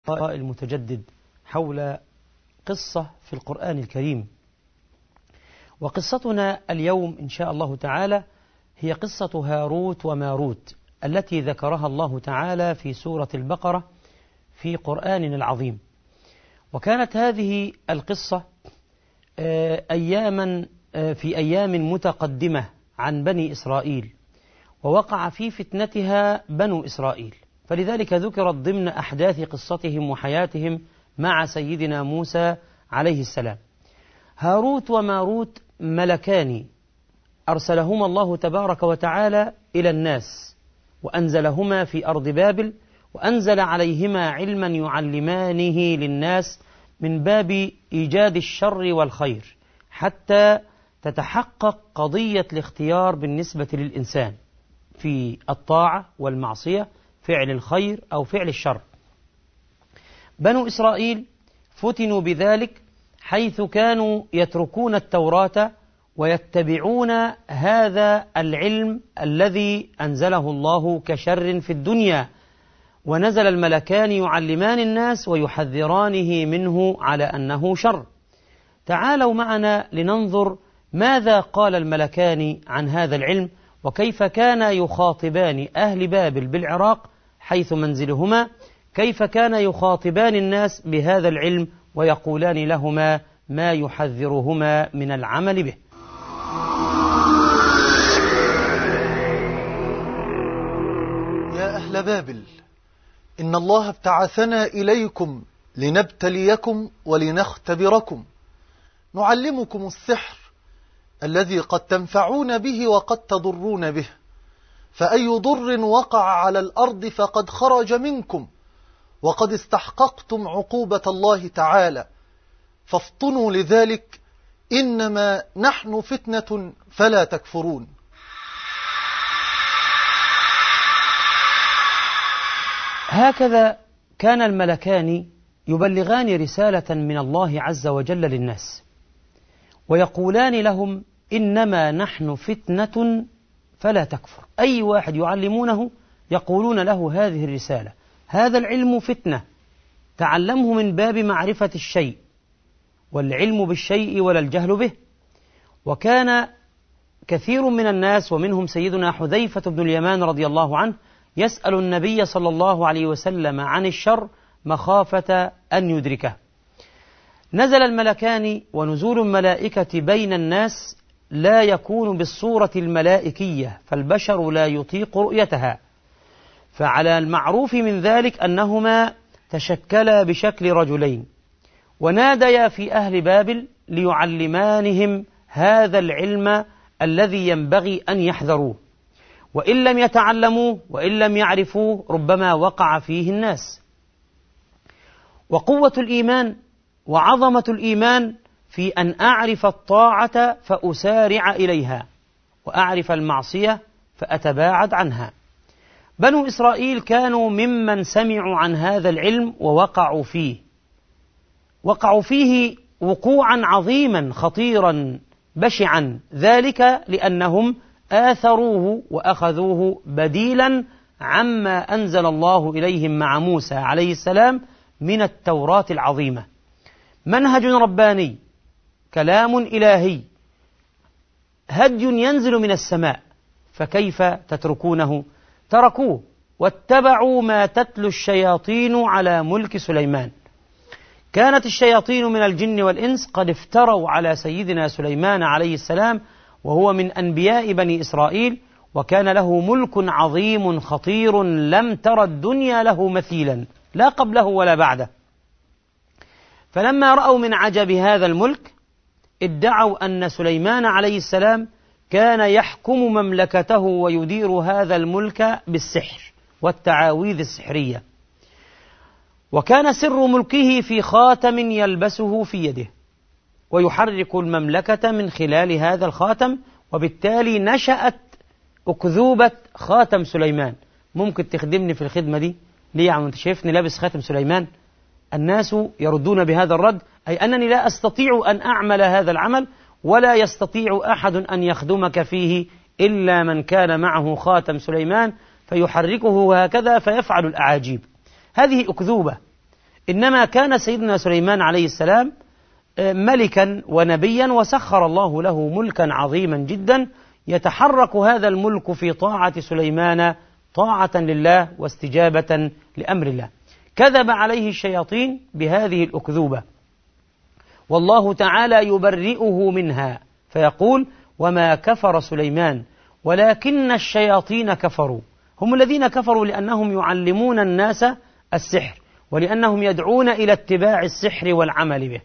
المتجدد حول قصة في القرآن الكريم. وقصتنا اليوم إن شاء الله تعالى هي قصة هاروت وماروت التي ذكرها الله تعالى في سورة البقرة في قرآننا العظيم. وكانت هذه القصة في أيام متقدمة عن بني إسرائيل، ووقع في فتنتها بنو إسرائيل، فلذلك ذكرت ضمن أحداث قصتهم وحياتهم مع سيدنا موسى عليه السلام. هاروت وماروت ملكان أرسلهما الله تبارك وتعالى إلى الناس، وأنزلهما في أرض بابل، وأنزل عليهما علما يعلمانه للناس من باب إيجاد الشر والخير، حتى تتحقق قضية الاختيار بالنسبة للإنسان في الطاعة والمعصية، فعل الخير أو فعل الشر. بنو إسرائيل فتنوا بذلك، حيث كانوا يتركون التوراة ويتبعون هذا العلم الذي أنزله الله كشر في الدنيا، ونزل الملكان يعلمان الناس ويحذرانه منه على أنه شر. تعالوا معنا لننظر ماذا قال الملكان عن هذا العلم، وكيف كان يخاطبان أهل بابل بالعراق حيث منزلهما، كيف كان يخاطبان الناس بهذا العلم ويقولان لهما ما يحذرهما من العمل به. يا أهل بابل، إن الله ابتعثنا إليكم لنبتليكم ولنختبركم، نعلمكم السحر الذي قد تنفعون به وقد تضرون به، فأي ضر وقع على الأرض فقد خرج منكم، وقد استحققتم عقوبة الله تعالى، فافطنوا لذلك، إنما نحن فتنة فلا تكفرون. هكذا كان الملكان يبلغان رسالة من الله عز وجل للناس، ويقولان لهم إنما نحن فتنة فلا تكفر. أي واحد يعلمونه يقولون له هذه الرسالة، هذا العلم فتنة، تعلمه من باب معرفة الشيء، والعلم بالشيء ولا الجهل به. وكان كثير من الناس ومنهم سيدنا حذيفة بن اليمان رضي الله عنه يسأل النبي صلى الله عليه وسلم عن الشر مخافة أن يدركه. نزل الملكان، ونزول الملائكة بين الناس لا يكون بالصورة الملائكية، فالبشر لا يطيق رؤيتها، فعلى المعروف من ذلك أنهما تشكلا بشكل رجلين، وناديا في أهل بابل ليعلمانهم هذا العلم الذي ينبغي أن يحذروه، وإن لم يتعلموه وإن لم يعرفوه ربما وقع فيه الناس. وقوة الإيمان وعظمة الإيمان في أن أعرف الطاعة فأسارع إليها، وأعرف المعصية فأتباعد عنها. بنو إسرائيل كانوا ممن سمعوا عن هذا العلم ووقعوا فيه وقوعا عظيما خطيرا بشعا، ذلك لأنهم آثروه وأخذوه بديلا عما أنزل الله إليهم مع موسى عليه السلام من التوراة العظيمة. منهج رباني، كلام إلهي، هدي ينزل من السماء، فكيف تتركونه؟ تركوه واتبعوا ما تتلو الشياطين على ملك سليمان. كانت الشياطين من الجن والإنس قد افتروا على سيدنا سليمان عليه السلام، وهو من أنبياء بني إسرائيل، وكان له ملك عظيم خطير لم تر الدنيا له مثيلا، لا قبله ولا بعده. فلما رأوا من عجب هذا الملك ادعوا أن سليمان عليه السلام كان يحكم مملكته ويدير هذا الملك بالسحر والتعاويذ السحرية، وكان سر ملكه في خاتم يلبسه في يده، ويحرك المملكة من خلال هذا الخاتم، وبالتالي نشأت أكذوبة خاتم سليمان. ممكن تخدمني في الخدمة دي ليه يا عم؟ انت شايفني لابس خاتم سليمان؟ الناس يردون بهذا الرد، أي أنني لا أستطيع أن أعمل هذا العمل، ولا يستطيع أحد أن يخدمك فيه إلا من كان معه خاتم سليمان، فيحركه هكذا فيفعل الأعاجيب. هذه أكذوبة. إنما كان سيدنا سليمان عليه السلام ملكا ونبيا، وسخر الله له ملكا عظيما جدا، يتحرك هذا الملك في طاعة سليمان طاعة لله واستجابة لأمر الله. كذب عليه الشياطين بهذه الأكذوبة، والله تعالى يبرئه منها فيقول: وما كفر سليمان ولكن الشياطين كفروا. هم الذين كفروا لأنهم يعلمون الناس السحر، ولأنهم يدعون إلى اتباع السحر والعمل به.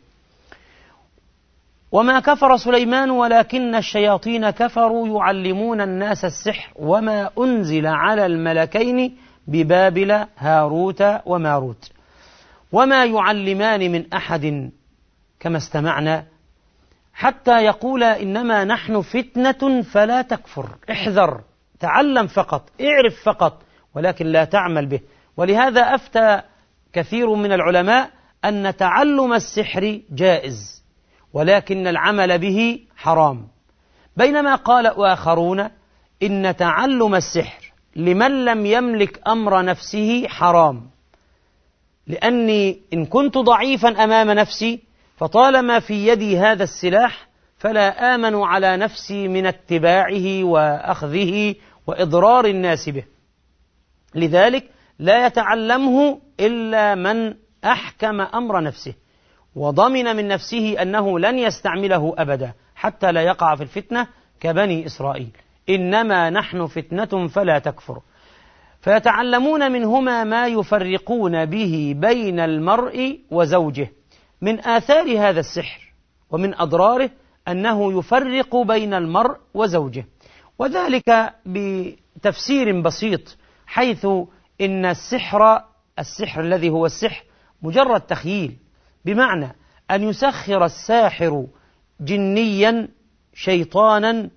وما كفر سليمان ولكن الشياطين كفروا يعلمون الناس السحر وما أنزل على الملكين ببابل هاروت وماروت. وما يعلمان من أحد كما استمعنا حتى يقول إنما نحن فتنة فلا تكفر. احذر، تعلم فقط، اعرف فقط، ولكن لا تعمل به. ولهذا أفتى كثير من العلماء أن تعلم السحر جائز، ولكن العمل به حرام، بينما قال آخرون إن تعلم السحر لمن لم يملك أمر نفسه حرام، لأني إن كنت ضعيفا أمام نفسي فطالما في يدي هذا السلاح فلا آمن على نفسي من اتباعه وأخذه وإضرار الناس به. لذلك لا يتعلمه إلا من أحكم أمر نفسه وضمن من نفسه أنه لن يستعمله أبدا حتى لا يقع في الفتنة كبني إسرائيل. إنما نحن فتنة فلا تكفر. فيتعلمون منهما ما يفرقون به بين المرء وزوجه. من آثار هذا السحر ومن أضراره أنه يفرق بين المرء وزوجه، وذلك بتفسير بسيط، حيث إن السحر الذي هو السحر مجرد تخييل، بمعنى أن يسخر الساحر جنيا شيطانا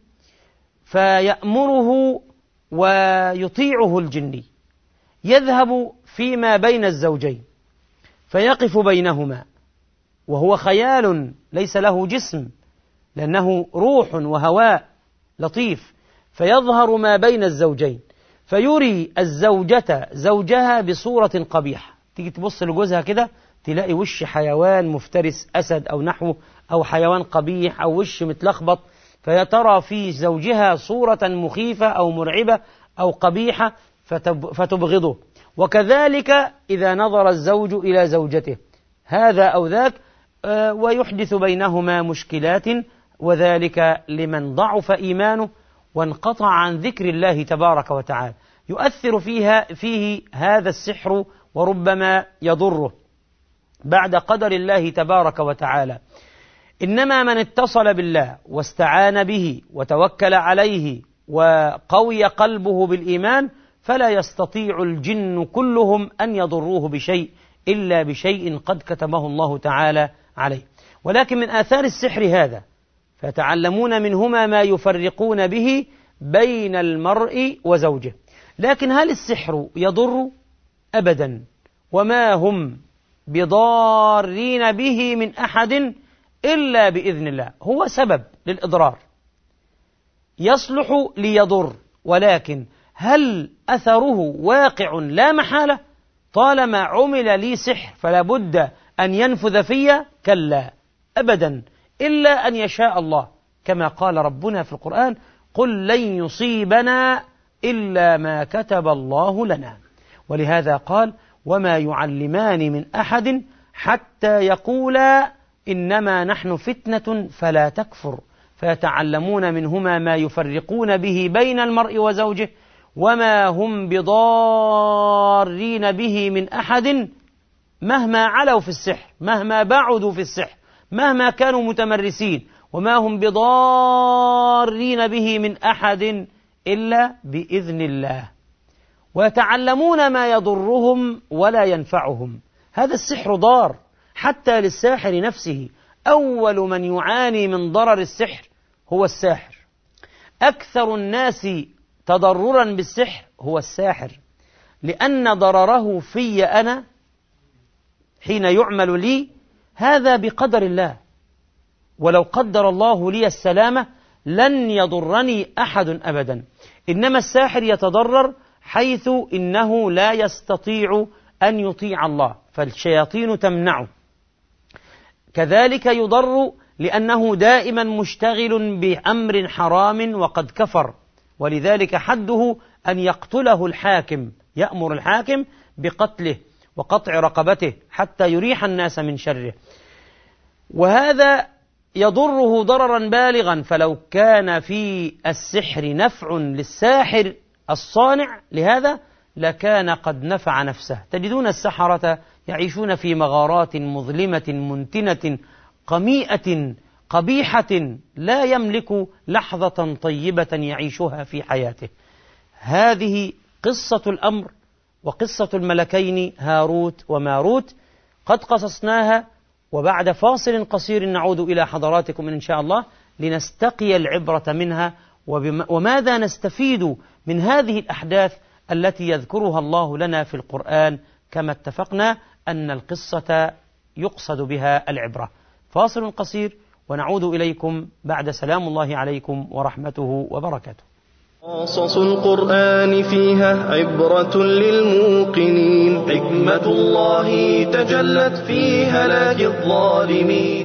فيأمره ويطيعه الجني، يذهب فيما بين الزوجين فيقف بينهما، وهو خيال ليس له جسم لأنه روح وهواء لطيف، فيظهر ما بين الزوجين فيري الزوجة زوجها بصورة قبيحة. تيجي تبص لجوزها كده تلاقي وش حيوان مفترس، أسد أو نحوه، أو حيوان قبيح، أو وش متلخبط، فيترى في زوجها صورة مخيفة أو مرعبة أو قبيحة فتبغضه. وكذلك إذا نظر الزوج إلى زوجته هذا أو ذاك ويحدث بينهما مشكلات، وذلك لمن ضعف إيمانه وانقطع عن ذكر الله تبارك وتعالى. يؤثر فيه هذا السحر وربما يضره بعد قدر الله تبارك وتعالى. إنما من اتصل بالله واستعان به وتوكل عليه وقوي قلبه بالإيمان فلا يستطيع الجن كلهم أن يضروه بشيء إلا بشيء قد كتبه الله تعالى عليه. ولكن من آثار السحر هذا فيتعلمون منهما ما يفرقون به بين المرء وزوجه. لكن هل السحر يضر؟ أبدا، وما هم بضارين به من أحد إلا بإذن الله. هو سبب للإضرار، يصلح ليضر، ولكن هل أثره واقع؟ لا محالة، طالما عمل لي سحر فلا بد أن ينفذ في، كلا أبدا، إلا أن يشاء الله، كما قال ربنا في القرآن: قل لن يصيبنا إلا ما كتب الله لنا. ولهذا قال: وما يعلمان من أحد حتى يقولا إنما نحن فتنة فلا تكفر. فيتعلمون منهما ما يفرقون به بين المرء وزوجه وما هم بضارين به من أحد، مهما علوا في السحر، مهما بعدوا في السحر، مهما كانوا متمرسين، وما هم بضارين به من أحد إلا بإذن الله. ويتعلمون ما يضرهم ولا ينفعهم. هذا السحر ضار حتى للساحر نفسه. أول من يعاني من ضرر السحر هو الساحر. أكثر الناس تضررا بالسحر هو الساحر، لأن ضرره في أنا حين يعمل لي هذا بقدر الله، ولو قدر الله لي السلامة لن يضرني أحد أبدا. إنما الساحر يتضرر حيث إنه لا يستطيع أن يطيع الله، فالشياطين تمنعه. كذلك يضر لأنه دائما مشتغل بأمر حرام وقد كفر، ولذلك حده أن يقتله الحاكم، يأمر الحاكم بقتله وقطع رقبته حتى يريح الناس من شره، وهذا يضره ضررا بالغا. فلو كان في السحر نفع للساحر الصانع لهذا لكان قد نفع نفسه. تجدون السحرة يعيشون في مغارات مظلمة منتنة قميئة قبيحة، لا يملك لحظة طيبة يعيشها في حياته. هذه قصة الأمر وقصة الملكين هاروت وماروت، قد قصصناها، وبعد فاصل قصير نعود إلى حضراتكم إن شاء الله لنستقي العبرة منها، وماذا نستفيد من هذه الأحداث التي يذكرها الله لنا في القرآن، كما اتفقنا أن القصة يقصد بها العبرة. فاصل قصير ونعود إليكم بعد سلام الله عليكم ورحمته وبركاته. قصص القرآن فيها عبرة للموقنين، حكمة الله تجلت في هلاك الظالمين.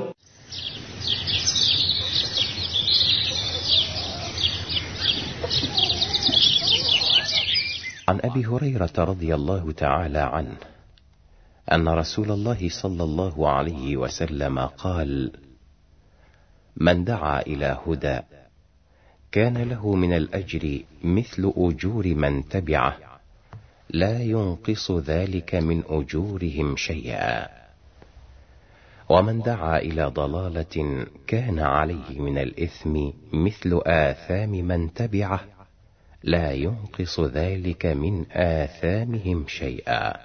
عن أبي هريرة رضي الله تعالى عنه أن رسول الله صلى الله عليه وسلم قال: من دعا إلى هدى كان له من الأجر مثل أجور من تبعه، لا ينقص ذلك من أجورهم شيئا، ومن دعا إلى ضلالة كان عليه من الإثم مثل آثام من تبعه، لا ينقص ذلك من آثامهم شيئا.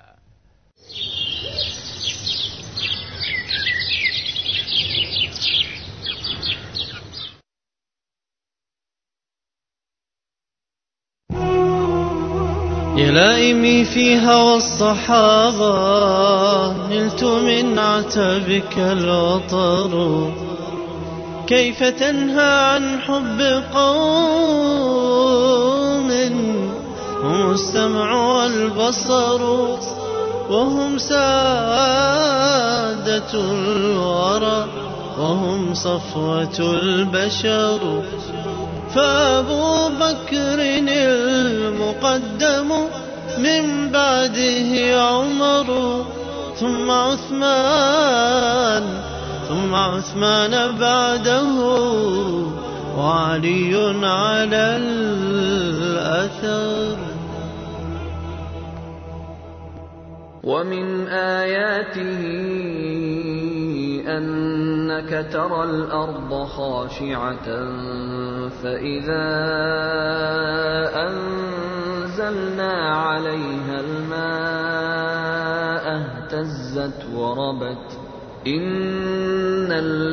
يا لائمي في هوى الصحابة نلت من عتبك الوطر، كيف تنهى عن حب قوم هم السمع والبصر، وهم سادة الورى وهم صفوة البشر، فأبو بكر المقدم من بعده عمر، ثم عثمان بعده، وعلي على الأثر. ومن آياته أنك ترى الأرض خاشعة فإذا أنزلنا عليها الماء اهتزت وربت، إن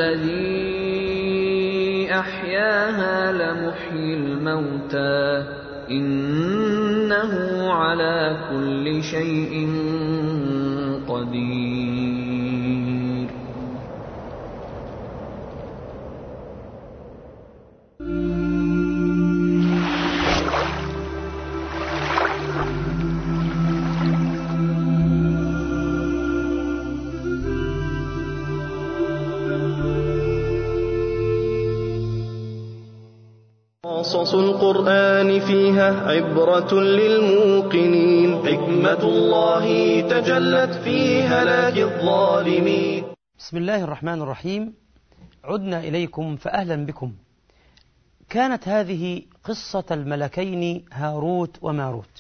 الذي أحياها لمحيي الموتى، إنه على كل شيء قدير. قصص القرآن فيها عبرة للموقنين، حكمة الله تجلت في هلاك الظالمين. بسم الله الرحمن الرحيم. عدنا إليكم فأهلا بكم. كانت هذه قصة الملكين هاروت وماروت.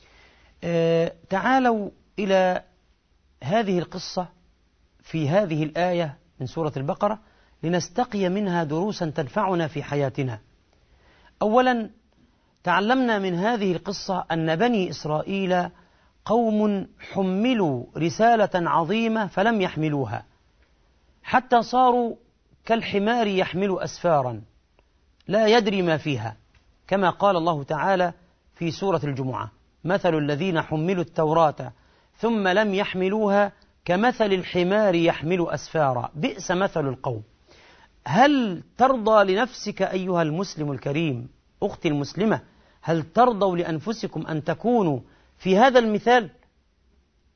تعالوا إلى هذه القصة في هذه الآية من سورة البقرة لنستقي منها دروسا تنفعنا في حياتنا. أولا تعلمنا من هذه القصة أن بني إسرائيل قوم حملوا رسالة عظيمة فلم يحملوها، حتى صاروا كالحمار يحمل أسفارا لا يدري ما فيها، كما قال الله تعالى في سورة الجمعة: مثل الذين حملوا التوراة ثم لم يحملوها كمثل الحمار يحمل أسفارا بئس مثل القوم. هل ترضى لنفسك أيها المسلم الكريم، أختي المسلمة، هل ترضوا لأنفسكم أن تكونوا في هذا المثال؟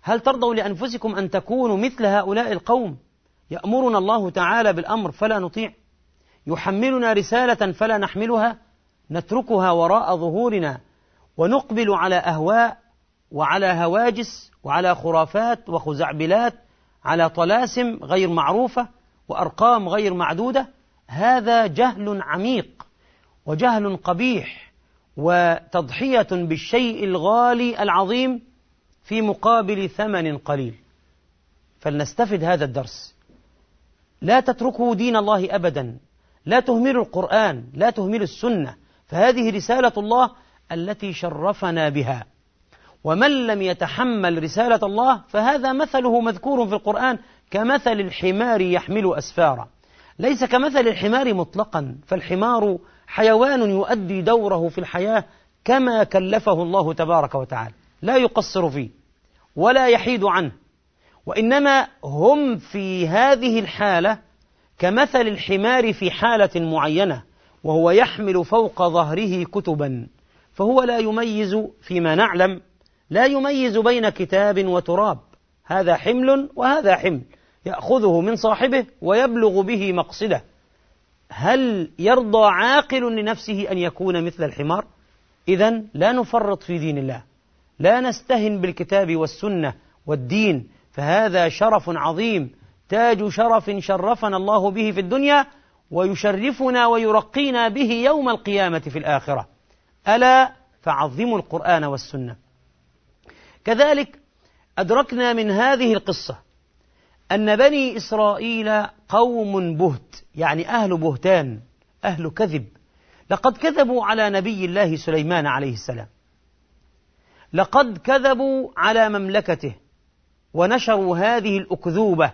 هل ترضوا لأنفسكم أن تكونوا مثل هؤلاء القوم؟ يأمرنا الله تعالى بالأمر فلا نطيع، يحملنا رسالة فلا نحملها، نتركها وراء ظهورنا ونقبل على أهواء وعلى هواجس وعلى خرافات وخزعبلات، على طلاسم غير معروفة وأرقام غير معدودة. هذا جهل عميق وجهل قبيح وتضحية بالشيء الغالي العظيم في مقابل ثمن قليل. فلنستفد هذا الدرس، لا تتركوا دين الله أبدا، لا تهملوا القرآن، لا تهملوا السنة، فهذه رسالة الله التي شرفنا بها. ومن لم يتحمل رسالة الله فهذا مثله مذكور في القرآن كمثل الحمار يحمل أسفارا. ليس كمثل الحمار مطلقا، فالحمار حيوان يؤدي دوره في الحياة كما كلفه الله تبارك وتعالى، لا يقصر فيه ولا يحيد عنه، وإنما هم في هذه الحالة كمثل الحمار في حالة معينة، وهو يحمل فوق ظهره كتبا، فهو لا يميز فيما نعلم، لا يميز بين كتاب وتراب، هذا حمل وهذا حمل، يأخذه من صاحبه ويبلغ به مقصده. هل يرضى عاقل لنفسه أن يكون مثل الحمار؟ إذن لا نفرط في دين الله، لا نستهن بالكتاب والسنة والدين، فهذا شرف عظيم، تاج شرف شرفنا الله به في الدنيا، ويشرفنا ويرقينا به يوم القيامة في الآخرة. ألا فعظموا القرآن والسنة. كذلك أدركنا من هذه القصة أن بني إسرائيل قوم بهت، يعني أهل بهتان، أهل كذب. لقد كذبوا على نبي الله سليمان عليه السلام، لقد كذبوا على مملكته ونشروا هذه الأكذوبة،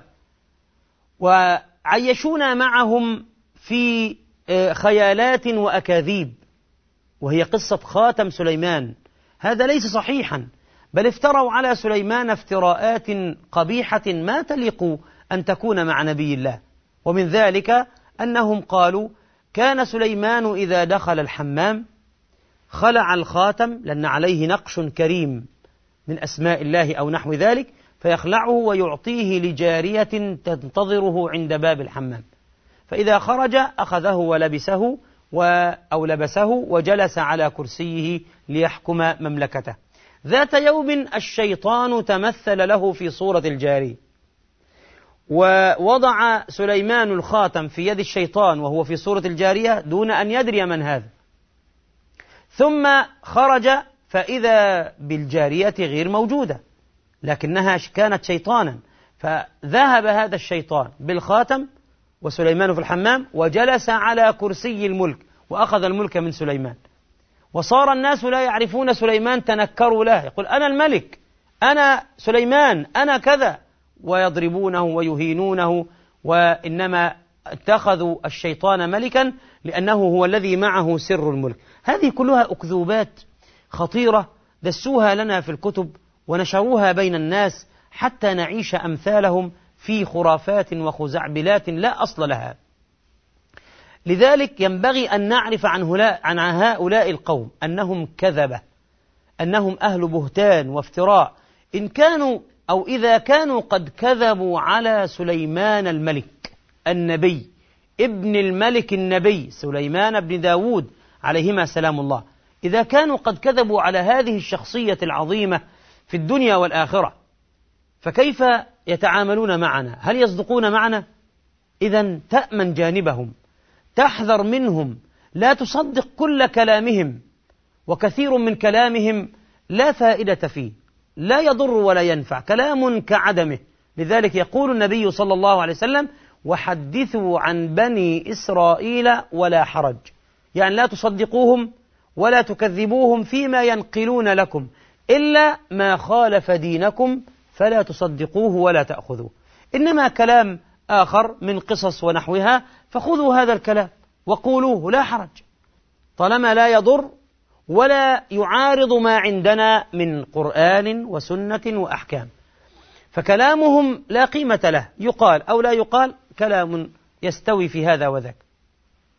وعيشونا معهم في خيالات وأكاذيب، وهي قصة خاتم سليمان. هذا ليس صحيحا، بل افتروا على سليمان افتراءات قبيحة ما تليق أن تكون مع نبي الله. ومن ذلك أنهم قالوا كان سليمان إذا دخل الحمام خلع الخاتم، لأن عليه نقش كريم من أسماء الله أو نحو ذلك، فيخلعه ويعطيه لجارية تنتظره عند باب الحمام، فإذا خرج أخذه ولبسه أو لبسه وجلس على كرسيه ليحكم مملكته. ذات يوم الشيطان تمثل له في صورة الجارية، ووضع سليمان الخاتم في يد الشيطان وهو في صورة الجارية دون أن يدري من هذا، ثم خرج فإذا بالجارية غير موجودة، لكنها كانت شيطانا، فذهب هذا الشيطان بالخاتم وسليمان في الحمام وجلس على كرسي الملك وأخذ الملك من سليمان. وصار الناس لا يعرفون سليمان، تنكروا له، يقول أنا الملك، أنا سليمان، أنا كذا، ويضربونه ويهينونه، وإنما اتخذوا الشيطان ملكا لأنه هو الذي معه سر الملك. هذه كلها أكذوبات خطيرة دسوها لنا في الكتب ونشروها بين الناس حتى نعيش أمثالهم في خرافات وخزعبلات لا أصل لها. لذلك ينبغي أن نعرف عن هؤلاء القوم أنهم كذبة، أنهم أهل بهتان وافتراء، إن كانوا أو إذا كانوا قد كذبوا على سليمان الملك النبي ابن الملك النبي سليمان بن داود عليهما سلام الله، إذا كانوا قد كذبوا على هذه الشخصية العظيمة في الدنيا والآخرة، فكيف يتعاملون معنا؟ هل يصدقون معنا؟ إذن تأمن جانبهم، تحذر منهم، لا تصدق كل كلامهم، وكثير من كلامهم لا فائدة فيه، لا يضر ولا ينفع، كلام كعدمه. لذلك يقول النبي صلى الله عليه وسلم وحدثوا عن بني إسرائيل ولا حرج، يعني لا تصدقوهم ولا تكذبوهم فيما ينقلون لكم إلا ما خالف دينكم فلا تصدقوه ولا تأخذوه، إنما كلام آخر من قصص ونحوها فخذوا هذا الكلام وقولوه لا حرج، طالما لا يضر ولا يعارض ما عندنا من قرآن وسنة وأحكام. فكلامهم لا قيمة له، يقال أو لا يقال كلام يستوي في هذا وذاك.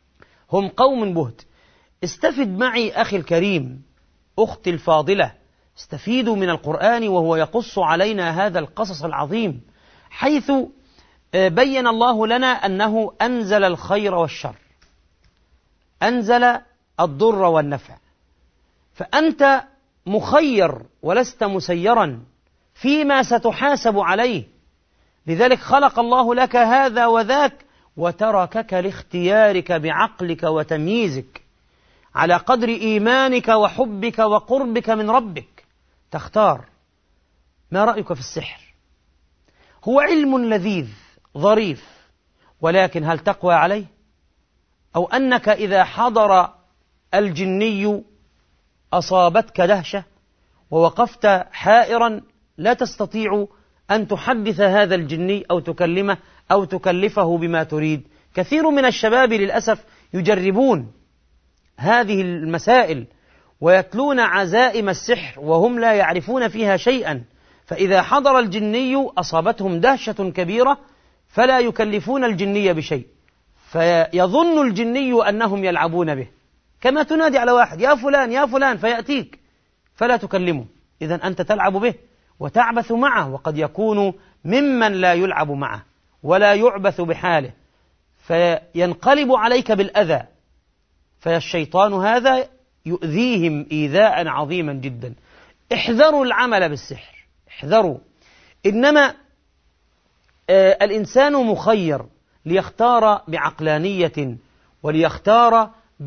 هم قوم بهت. استفد معي أخي الكريم، أختي الفاضلة، استفيدوا من القرآن وهو يقص علينا هذا القصص العظيم، حيث بين الله لنا أنه أنزل الخير والشر، أنزل الضر والنفع، فأنت مخير ولست مسيرا فيما ستحاسب عليه. لذلك خلق الله لك هذا وذاك وتركك لاختيارك بعقلك وتمييزك على قدر إيمانك وحبك وقربك من ربك تختار. ما رأيك في السحر؟ هو علم لذيذ ظريف، ولكن هل تقوى عليه؟ أو أنك إذا حضر الجني أصابتك دهشة ووقفت حائرا لا تستطيع أن تحدث هذا الجني أو تكلمه أو تكلفه بما تريد. كثير من الشباب للأسف يجربون هذه المسائل ويتلون عزائم السحر وهم لا يعرفون فيها شيئا، فإذا حضر الجني أصابتهم دهشة كبيرة فلا يكلفون الجني بشيء، فيظن الجني أنهم يلعبون به، كما تنادي على واحد يا فلان يا فلان فيأتيك فلا تكلمه، إذن أنت تلعب به وتعبث معه، وقد يكون ممن لا يلعب معه ولا يعبث بحاله، فينقلب عليك بالأذى، فالشيطان هذا يؤذيهم إيذاء عظيما جدا. احذروا العمل بالسحر، احذروا. إنما الإنسان مخير ليختار بعقلانية وليختار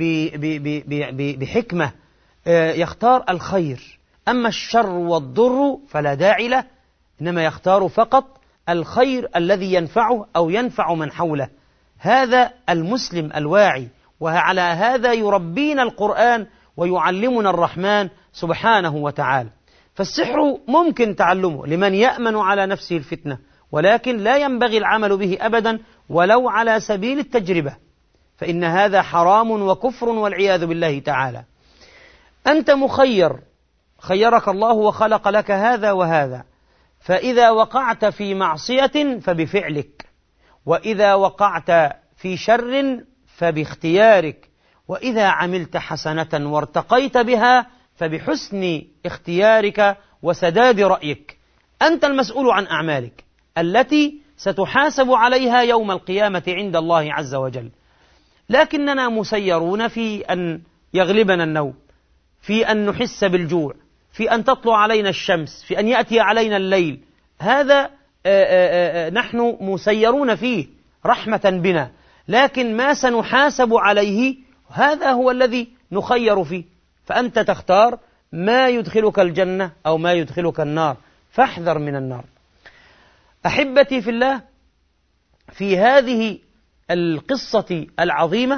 بحكمة، يختار الخير. أما الشر والضر فلا داعي له، إنما يختار فقط الخير الذي ينفعه أو ينفع من حوله. هذا المسلم الواعي، وعلى هذا يربينا القرآن ويعلمنا الرحمن سبحانه وتعالى. فالسحر ممكن تعلمه لمن يأمن على نفسه الفتنة، ولكن لا ينبغي العمل به أبدا ولو على سبيل التجربة، فإن هذا حرام وكفر والعياذ بالله تعالى. أنت مخير، خيرك الله وخلق لك هذا وهذا، فإذا وقعت في معصية فبفعلك، وإذا وقعت في شر فباختيارك، وإذا عملت حسنة وارتقيت بها فبحسن اختيارك وسداد رأيك. أنت المسؤول عن أعمالك التي ستحاسب عليها يوم القيامة عند الله عز وجل. لكننا مسيرون في أن يغلبنا النوم، في أن نحس بالجوع، في أن تطلع علينا الشمس، في أن يأتي علينا الليل. هذا نحن مسيرون فيه رحمة بنا، لكن ما سنحاسب عليه هذا هو الذي نخير فيه. فأنت تختار ما يدخلك الجنة أو ما يدخلك النار، فاحذر من النار. أحبتي في الله، في هذه القصة العظيمة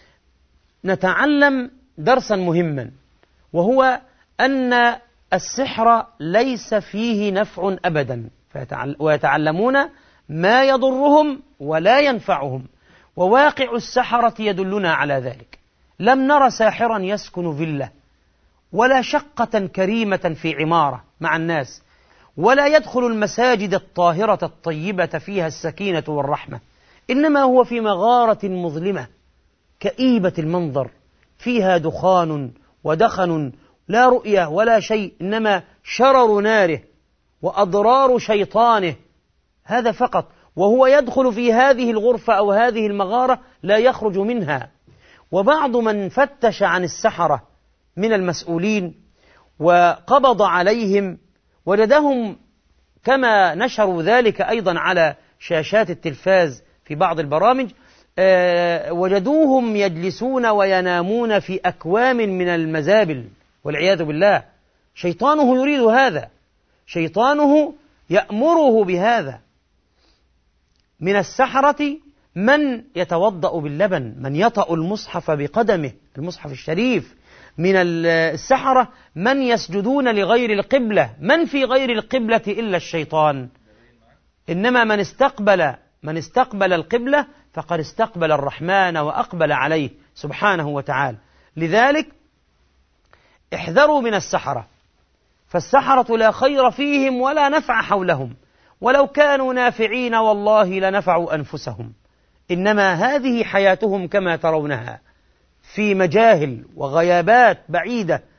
نتعلم درسا مهما، وهو أن السحر ليس فيه نفع أبدا، ويتعلمون ما يضرهم ولا ينفعهم، وواقع السحرة يدلنا على ذلك. لم نر ساحرا يسكن فيلا، ولا شقة كريمة في عمارة مع الناس، ولا يدخل المساجد الطاهرة الطيبة فيها السكينة والرحمة، إنما هو في مغارة مظلمة كئيبة المنظر، فيها دخان ودخن، لا رؤية ولا شيء، إنما شرر ناره وأضرار شيطانه، هذا فقط. وهو يدخل في هذه الغرفة أو هذه المغارة لا يخرج منها. وبعض من فتش عن السحرة من المسؤولين وقبض عليهم وجدهم كما نشروا ذلك أيضا على شاشات التلفاز في بعض البرامج، وجدوهم يجلسون وينامون في أكوام من المزابل والعياذ بالله. شيطانه يريد هذا، شيطانه يأمره بهذا. من السحرة من يتوضأ باللبن، من يطأ المصحف بقدمه، المصحف الشريف. من السحرة من يسجدون لغير القبلة. من في غير القبلة إلا الشيطان، إنما من استقبل القبلة فقد استقبل الرحمن وأقبل عليه سبحانه وتعالى. لذلك احذروا من السحرة، فالسحرة لا خير فيهم ولا نفع حولهم، ولو كانوا نافعين والله لنفعوا أنفسهم، إنما هذه حياتهم كما ترونها في مجاهل وغيابات بعيدة،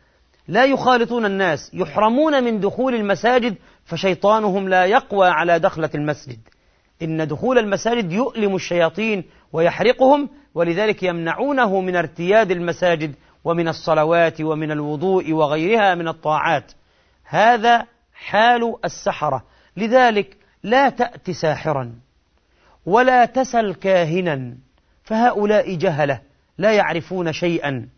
لا يخالطون الناس، يحرمون من دخول المساجد، فشيطانهم لا يقوى على دخلة المسجد. إن دخول المساجد يؤلم الشياطين ويحرقهم، ولذلك يمنعونه من ارتياد المساجد ومن الصلوات ومن الوضوء وغيرها من الطاعات. هذا حال السحرة. لذلك لا تأت ساحرا ولا تسل كاهنا، فهؤلاء جهلة لا يعرفون شيئا.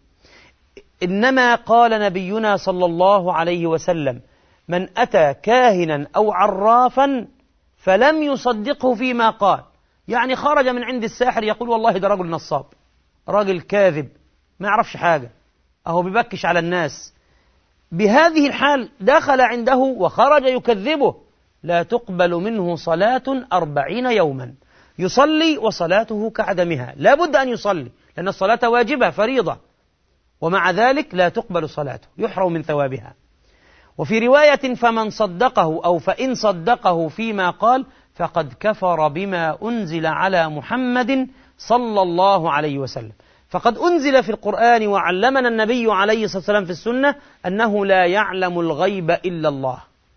إنما قال نبينا صلى الله عليه وسلم: من أتى كاهنا أو عرافا فلم يصدقه فيما قال، يعني خرج من عند الساحر يقول والله ده رجل نصاب، راجل كاذب ما يعرفش حاجة، أهو بيبكش على الناس، بهذه الحال دخل عنده وخرج يكذبه، لا تقبل منه صلاة 40 يوما، يصلي وصلاته كعدمها، لا بد أن يصلي لأن الصلاة واجبة فريضة، ومع ذلك لا تقبل صلاته، يحرم من ثوابها. وفي رواية: فمن صدقه أو فإن صدقه فيما قال فقد كفر بما أنزل على محمد صلى الله عليه وسلم. فقد أنزل في القرآن وعلمنا النبي عليه الصلاة والسلام في السنة أنه لا يعلم الغيب إلا الله.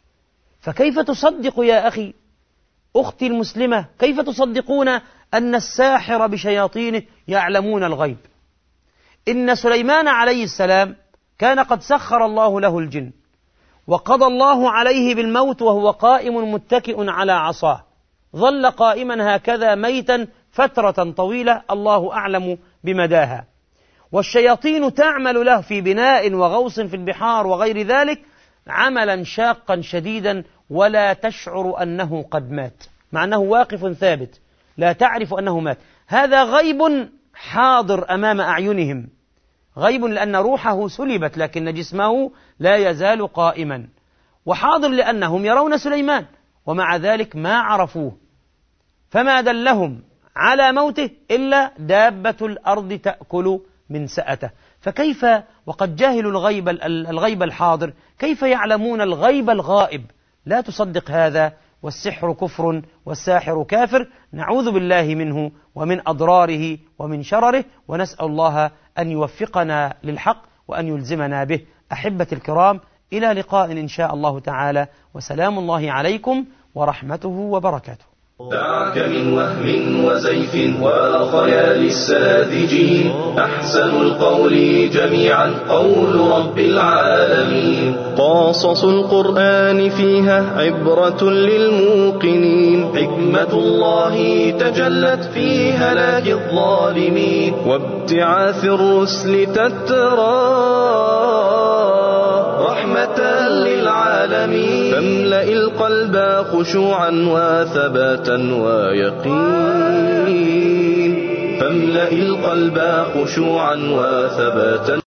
فكيف تصدق يا أخي أختي المسلمة، كيف تصدقون أن الساحر بشياطينه يعلمون الغيب؟ إن سليمان عليه السلام كان قد سخر الله له الجن، وقضى الله عليه بالموت وهو قائم متكئ على عصاه، ظل قائما هكذا ميتا فترة طويلة الله أعلم بمداها، والشياطين تعمل له في بناء وغوص في البحار وغير ذلك عملا شاقا شديدا، ولا تشعر أنه قد مات، مع أنه واقف ثابت، لا تعرف أنه مات. هذا غيب حاضر أمام أعينهم، غيب لأن روحه سلبت لكن جسمه لا يزال قائما، وحاضر لأنهم يرون سليمان ومع ذلك ما عرفوه، فما دلهم على موته إلا دابة الأرض تأكل من سأته. فكيف وقد جاهلوا الغيب الحاضر، كيف يعلمون الغيب الغائب؟ لا تصدق هذا، والسحر كفر والساحر كافر، نعوذ بالله منه ومن أضراره ومن شرره، ونسأل الله أن يوفقنا للحق وأن يلزمنا به. أحبة الكرام، إلى لقاء إن شاء الله تعالى، وسلام الله عليكم ورحمته وبركاته. دعك من وهم وزيف وخيال الساذجين، أحسن القول جميعا قول رب العالمين. قاصص القرآن فيها عبرة للموقنين، حكمة الله تجلت في هلاك الظالمين، وابتعاث الرسل تترى رحمة للعالمين. فاملأ القلب خشوعا وثباتا ويقين، فاملأ القلب خشوعا وثباتا